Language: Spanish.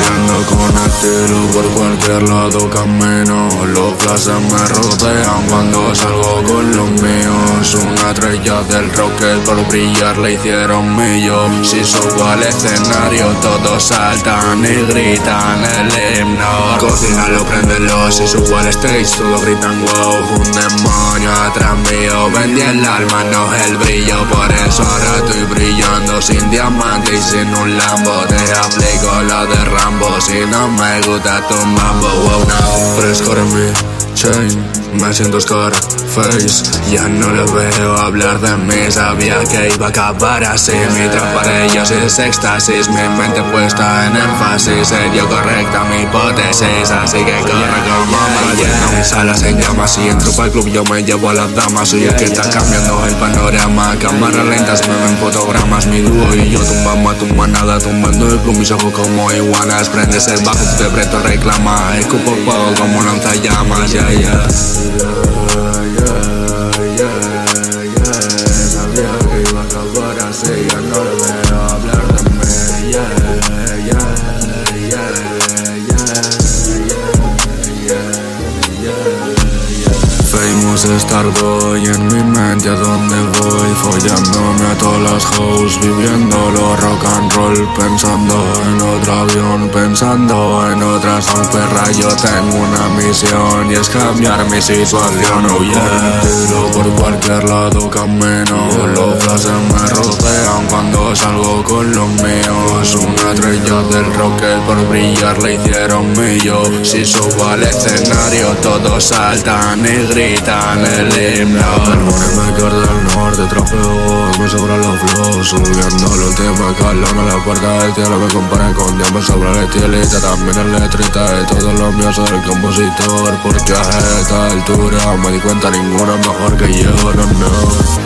Ando con estilo por cualquier lado camino. Los flashes me rodean cuando salgo con los míos. Una estrella del rock que por brillar le hicieron millo. Si subo al escenario todos saltan y gritan el himno. Cocínalo, préndelo, si subo al stage todos gritan wow. Un demonio atrás mío, vendí el alma, no el brillo. Por eso ahora estoy brillando sin diamante y sin un Lambo. Te aplico la de Rambo, si no me gusta tu mambo. Wow, no, fresco en mi chain, me siento Scarface. Ya no le veo hablar de mí, sabía que iba a acabar así. Mi trap para ellos es éxtasis, mi mente puesta en énfasis. Serio correcta mi hipótesis, así que corre como maldición. Mis alas en llamas y entro para el club, yo me llevo a las damas. Soy el que está cambiando el panorama. Cámaras lentas me ven fotogramas. Mi dúo y yo tumbamos a tu manada, tumbando el club mis ojos como iguanas. Prendes el bajo, te preto reclama. Escupo fuego como lanzallamas, yeah, yeah. Sabía que iba a acabar así, ya no le veo hablar de mí, Famous Starboy en mi mente, a donde voy, follándome a todas las hoes, viviéndolo rock and roll, pensando en otro avión, pensando en otra perra. Yo tengo una misión y es cambiar mi situación, oh yeah. Tiro por cualquier lado camino, los flashes me rodean cuando salgo con los míos. Una estrella del rock que por brillar le hicieron millo. Si subo al escenario todos saltan y gritan el himno. Perdóneme que del norte trapeo, me sobran los flows, subiendo los temas, calón a la puerta del cielo. Me comparé con Dios, me sobra el estilista, también el letrista. Y todos los míos soy el compositor, porque a esta altura me di cuenta ninguno mejor que yo, no.